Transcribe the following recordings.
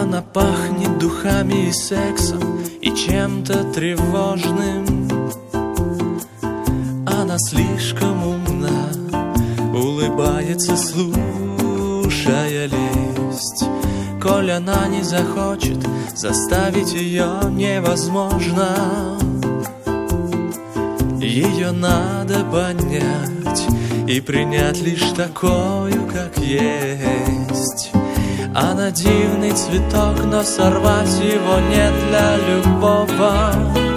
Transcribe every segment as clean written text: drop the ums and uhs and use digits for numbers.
Она пахнет духами и сексом, и чем-то тревожным. Она слишком умна, улыбается, слушая лесть. Коль она не захочет, заставить ее невозможно. Ее надо понять и принять лишь такую, как есть. Она дивный цветок, но сорвать его не для любого.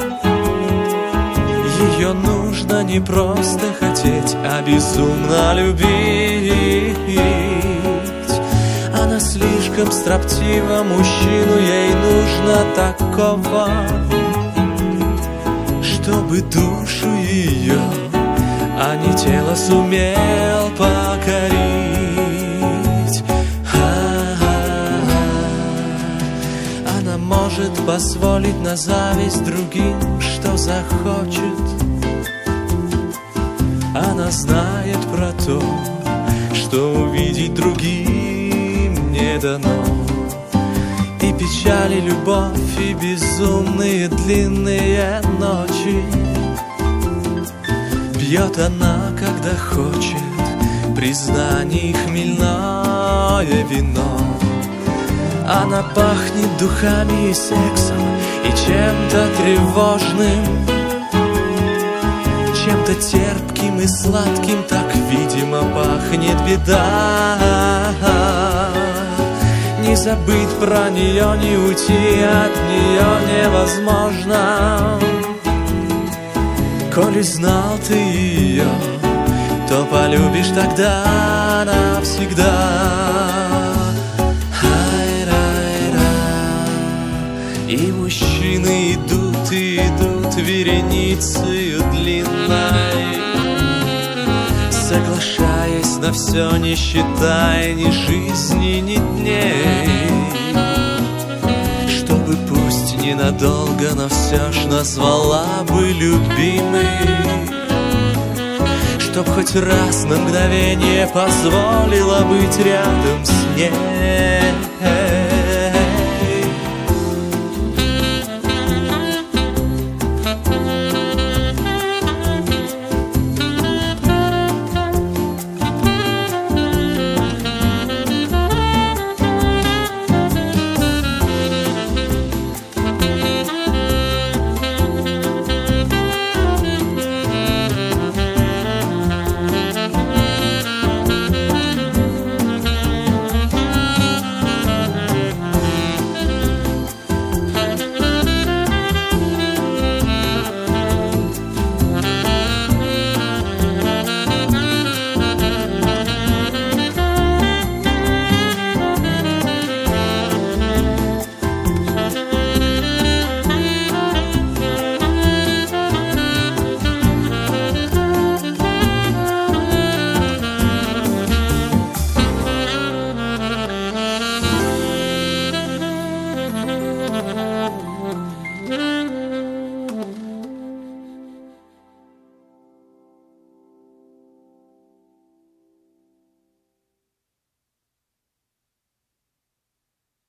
Ее нужно не просто хотеть, а безумно любить. Она слишком строптива, мужчину ей нужно такого, чтобы душу ее, а не тело, сумел покорить. Она может позволить на зависть другим, что захочет. Она знает про то, что увидеть другим не дано. И печаль, и любовь, и безумные длинные ночи. Пьет она, когда хочет, признаний хмельное вино. Она пахнет духами и сексом, и чем-то тревожным, чем-то терпким и сладким, так, видимо, пахнет беда. Не забыть про нее, не уйти от нее невозможно. Коли знал ты ее, то полюбишь тогда навсегда. И мужчины идут и идут вереницею длинной, соглашаясь на все, не считая ни жизни, ни дней. Чтобы пусть ненадолго, но все ж назвала бы любимой. Чтоб хоть раз на мгновение позволила быть рядом с ней.